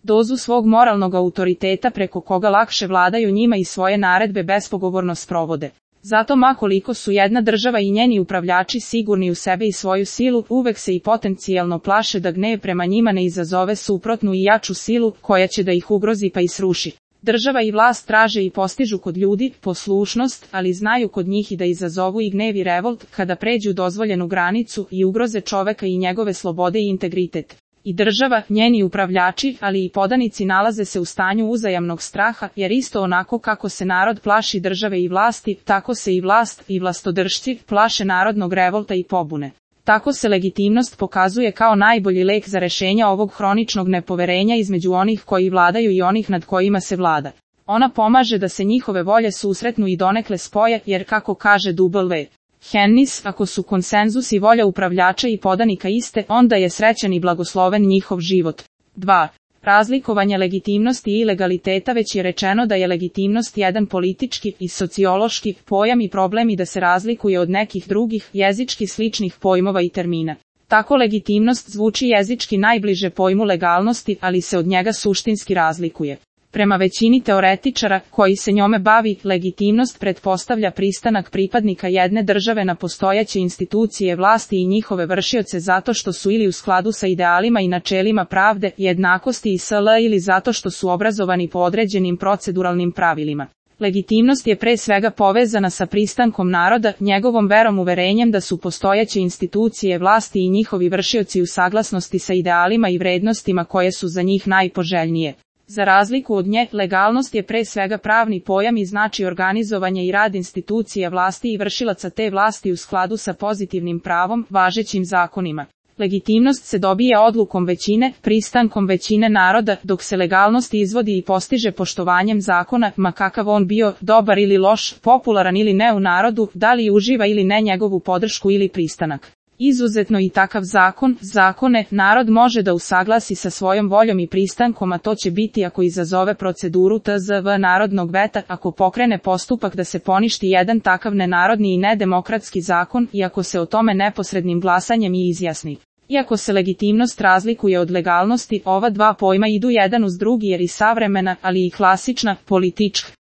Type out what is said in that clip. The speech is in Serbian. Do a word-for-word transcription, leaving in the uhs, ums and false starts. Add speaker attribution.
Speaker 1: dozu svog moralnog autoriteta preko koga lakše vladaju njima i svoje naredbe bespogovorno sprovode. Zato ma koliko su jedna država i njeni upravljači sigurni u sebe i svoju silu, uvek se i potencijalno plaše da gnev prema njima ne izazove suprotnu i jaču silu, koja će da ih ugrozi pa i sruši. Država i vlast traže i postižu kod ljudi poslušnost, ali znaju kod njih i da izazovu i gnev i revolt kada pređu dozvoljenu granicu i ugroze čoveka i njegove slobode i integritet. I država, njeni upravljači, ali i podanici nalaze se u stanju uzajamnog straha, jer isto onako kako se narod plaši države i vlasti, tako se i vlast i vlastodržci plaše narodnog revolta i pobune. Tako se legitimnost pokazuje kao najbolji lek za rešenje ovog hroničnog nepoverenja između onih koji vladaju i onih nad kojima se vlada. Ona pomaže da se njihove volje susretnu i donekle spoje, jer kako kaže W. Hennis, ako su konsenzus i volja upravljača i podanika iste, onda je srećan i blagosloven njihov život. dva. Razlikovanje legitimnosti i legaliteta. Već je rečeno da je legitimnost jedan politički i sociološki pojam i problem i da se razlikuje od nekih drugih, jezički sličnih pojmova i termina. Tako legitimnost zvuči jezički najbliže pojmu legalnosti, ali se od njega suštinski razlikuje. Prema većini teoretičara, koji se njome bavi, legitimnost pretpostavlja pristanak pripadnika jedne države na postojeće institucije vlasti i njihove vršioce zato što su ili u skladu sa idealima i načelima pravde, jednakosti i sl. Ili zato što su obrazovani po određenim proceduralnim pravilima. Legitimnost je pre svega povezana sa pristankom naroda, njegovom verom uverenjem da su postojeće institucije vlasti i njihovi vršioci u saglasnosti sa idealima i vrednostima koje su za njih najpoželjnije. Za razliku od nje, legalnost je pre svega pravni pojam i znači organizovanje i rad institucija vlasti i vršilaca te vlasti u skladu sa pozitivnim pravom, važećim zakonima. Legitimnost se dobije odlukom većine, pristankom većine naroda, dok se legalnost izvodi i postiže poštovanjem zakona, ma kakav on bio, dobar ili loš, popularan ili ne u narodu, da li uživa ili ne njegovu podršku ili pristanak. Izuzetno i takav zakon, zakone, narod može da usaglasi sa svojom voljom i pristankom, a to će biti ako izazove proceduru T Z V narodnog veta, ako pokrene postupak da se poništi jedan takav nenarodni i nedemokratski zakon i ako se o tome neposrednim glasanjem i izjasni. Iako se legitimnost razlikuje od legalnosti, ova dva pojma idu jedan uz drugi jer i savremena, ali i klasična, politička